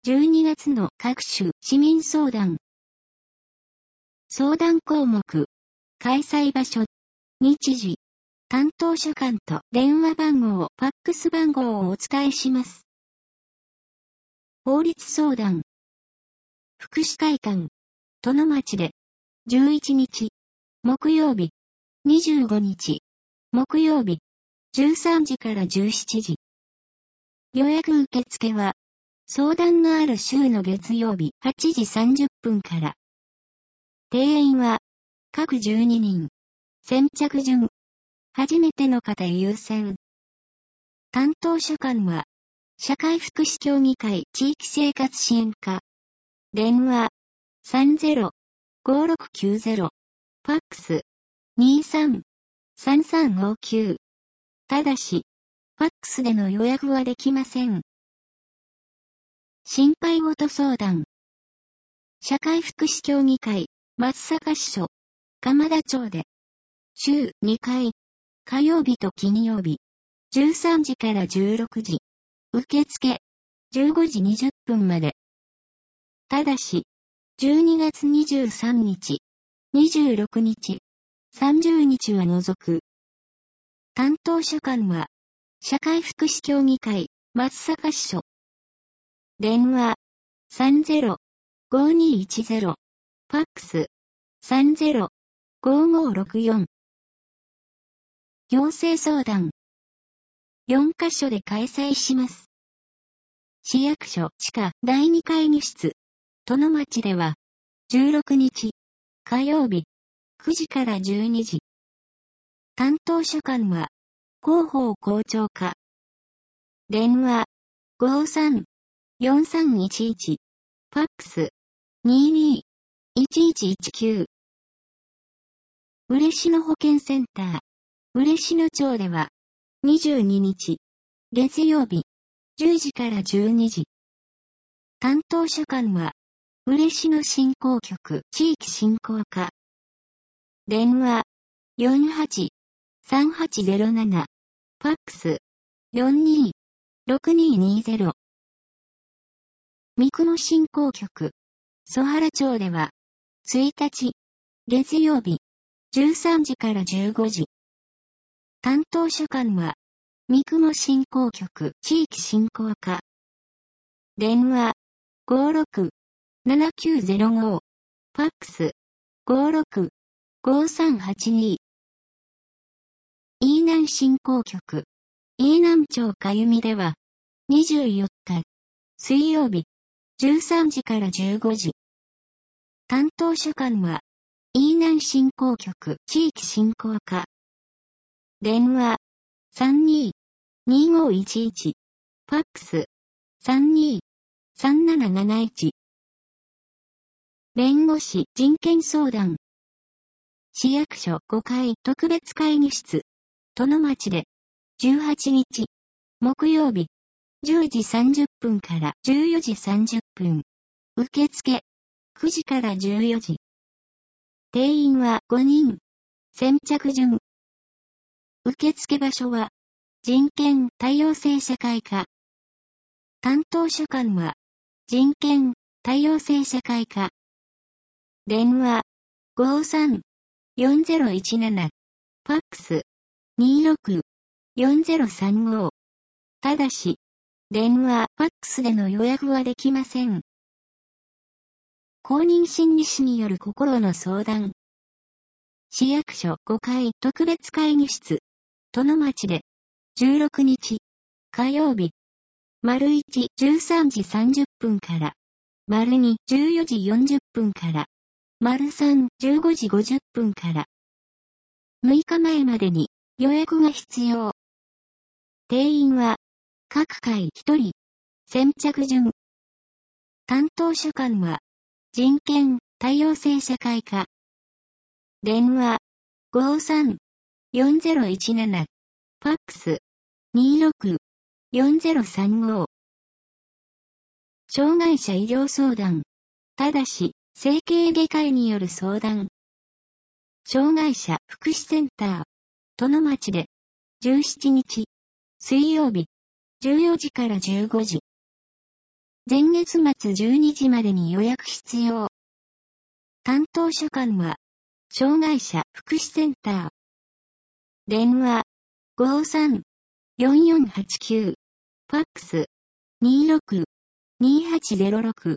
12月の各種市民相談。相談項目。開催場所。日時。担当所間と電話番号、ファックス番号をお伝えします。法律相談。福祉会館。殿町で。11日。木曜日。25日。木曜日。13時から17時。予約受付は、相談のある週の月曜日8時30分から。定員は、各12人。先着順。初めての方優先。担当所間は、社会福祉協議会地域生活支援課。電話、30-5690。ファックス、23-3359。ただし、ファックスでの予約はできません。心配事相談。社会福祉協議会、松阪支所、鎌田町で。週2回、火曜日と金曜日、13時から16時。受付、15時20分まで。ただし、12月23日、26日、30日は除く。担当所間は、社会福祉協議会、松阪支所。電話、30-5210。ファックス、30-5564。行政相談。4カ所で開催します。市役所地下第2会議室。殿町では、16日、火曜日、9時から12時。担当所間は、広報校長課。電話、53-4311。ファックス、22-1119。嬉野保健センター。嬉野町では、22日、月曜日、10時から12時。担当所間は、嬉野振興局地域振興課。電話、48-3807。ファックス、42-6220。三久野振興局。曽原町では、1日、月曜日、13時から15時。担当所間は、三久野振興局地域振興課。電話、56-7905。ファックス、56-5382。飯南振興局。飯南町かゆみでは、24日、水曜日、13時から15時。担当所間は、飯南振興局地域振興課。電話、32-2511。ファックス、32-3771。弁護士人権相談。市役所5階特別会議室。殿町で、18日、木曜日、10時30分から14時30分。受付、9時から14時。定員は5人。先着順。受付場所は、人権多様性社会課。担当所間は、人権多様性社会課。電話、53-4017。ファックス、26-4035。ただし、電話、ファックスでの予約はできません。公認心理師による心の相談。市役所5階特別会議室。殿町で、16日、火曜日、丸1、13時30分から、丸2、14時40分から、丸3、15時50分から、6日前までに予約が必要。定員は、各回1人、先着順。担当所間は、人権多様性社会課。電話、53-4017。ファックス、26-4035。障害者医療相談。ただし、整形外科医による相談。障害者福祉センター。殿町で、17日、水曜日、14時から15時。 前月末12時までに予約必要。担当所管は、障害者福祉センター。電話、53-4489。ファックス、26-2806。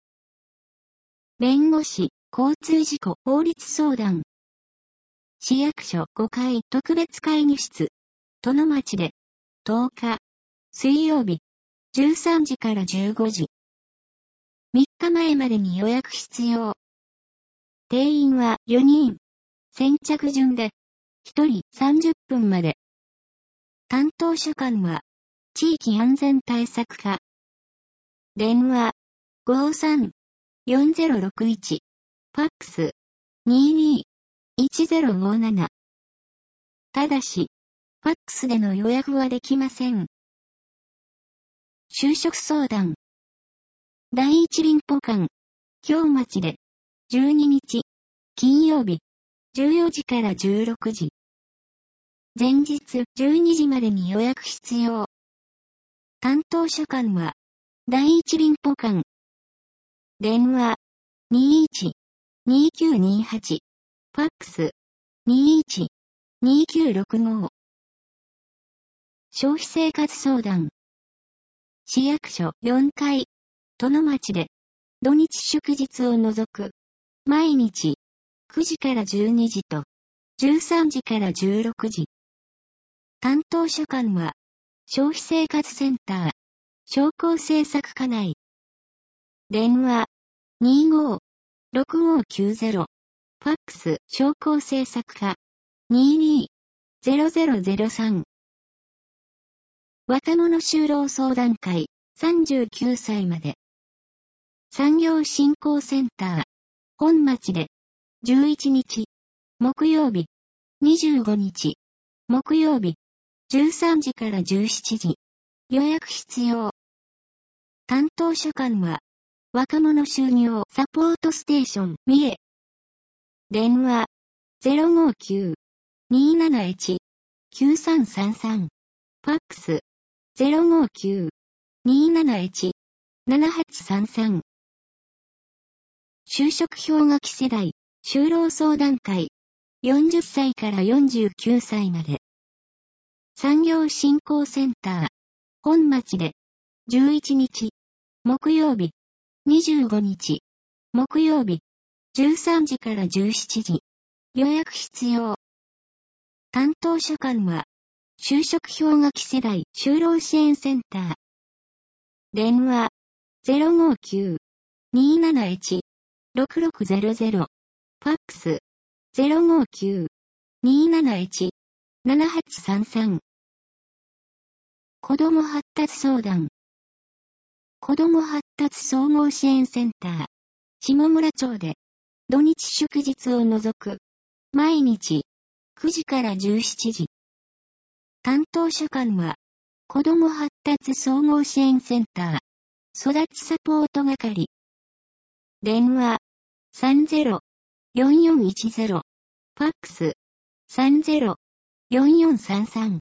弁護士、交通事故法律相談。市役所5階特別会議室、殿町で、10日、水曜日、13時から15時。3日前までに予約必要。定員は4人。先着順で、1人30分まで。担当所管は、地域安全対策課。電話、53-4061。ファックス、22-1057。ただし、ファックスでの予約はできません。就職相談。第一林保館、京町で、12日、金曜日、14時から16時。前日12時までに予約必要。担当所管は、第一林保館。電話、21-2928。ファックス、21-2965。消費生活相談。市役所4階、殿町で、土日祝日を除く、毎日、9時から12時と、13時から16時。担当所管は、消費生活センター、商工政策課内。電話、25-6590。ファックス、商工政策課、22-0003。若者就労相談会、39歳まで。産業振興センター、本町で、11日、木曜日、25日、木曜日、13時から17時。予約必要。担当所管は、若者就業サポートステーション、三重。電話、059-271-9333。ファックス、059-271-7833。就職氷河期世代、就労相談会。40歳から49歳まで。産業振興センター、本町で、11日、木曜日、25日、木曜日、13時から17時。予約必要。担当所管は、就職氷河期世代就労支援センター。電話、059-271-6600。ファックス、059-271-7833。子ども発達相談。子ども発達総合支援センター、下村町で、土日祝日を除く、毎日、9時から17時。担当所管は、子ども発達総合支援センター、育ちサポート係。電話、30-4410。ファックス、30-4433。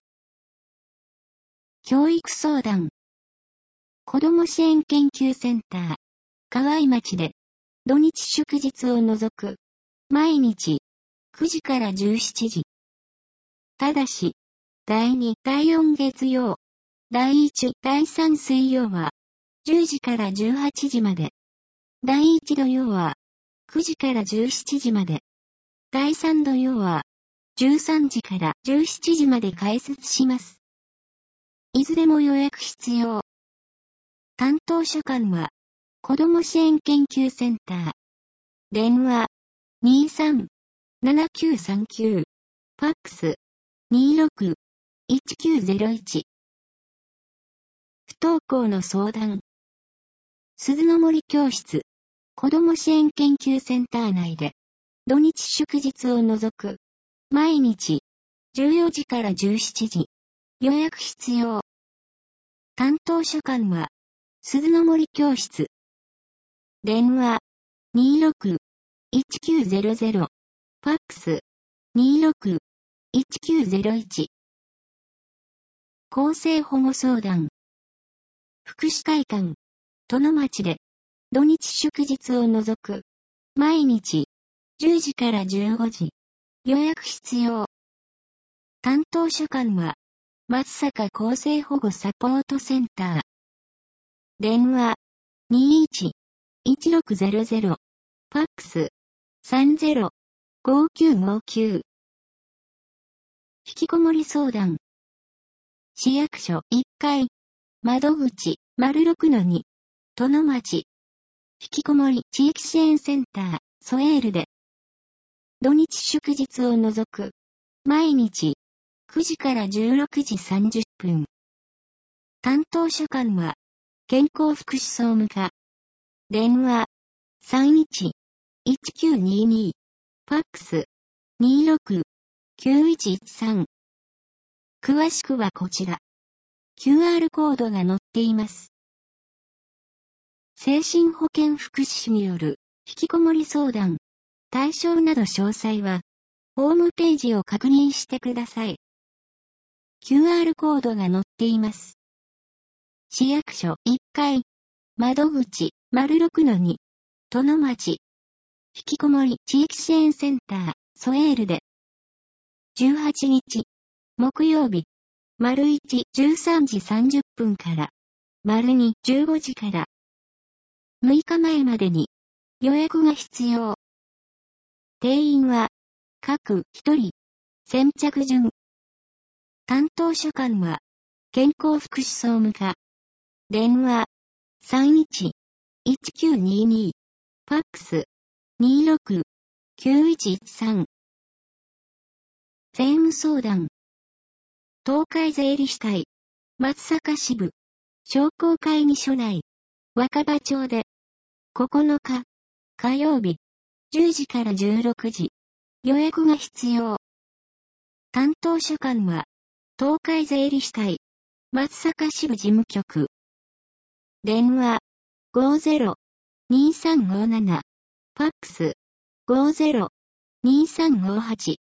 教育相談。子ども支援研究センター、河合町で、土日祝日を除く、毎日、9時から17時。ただし、第2、第4月曜、第1、第3水曜は、10時から18時まで。第1土曜は、9時から17時まで。第3土曜は、13時から17時まで開設します。いずれも予約必要。担当所管は、子ども支援研究センター。電話、23-7939。ファックス、26-1901。不登校の相談。鈴の森教室、子ども支援研究センター内で、土日祝日を除く、毎日、14時から17時。予約必要。担当所管は、鈴の森教室。電話、26-1900。ファックス、26-1901。更生保護相談。福祉会館、 殿町で、土日祝日を除く、毎日、10時から15時、予約必要。担当所管は、松阪厚生保護サポートセンター。電話、21-1600、ファックス、30-5959。引きこもり相談。市役所1階、窓口、06-2、殿町。引きこもり地域支援センター、ソエールで。土日祝日を除く、毎日、9時から16時30分。担当所管は、健康福祉総務課。電話、31-1922。ファックス、26-9113。詳しくはこちら。QR コードが載っています。精神保健福祉士による、引きこもり相談、対象など詳細は、ホームページを確認してください。QR コードが載っています。市役所1階、窓口、06-2、殿町。引きこもり地域支援センター、ソエールで。18日、木曜日、1、13時30分から、2、15時から。6日前までに、予約が必要。定員は、各1人、先着順。担当所管は、健康福祉総務課。電話、31-1922。ファックス、26-9113。税務相談。東海税理士会、松阪支部、商工会議所内、若葉町で、9日、火曜日、10時から16時、予約が必要。担当所管は、東海税理士会、松阪支部事務局。電話、50-2357。ファックス、50-2358。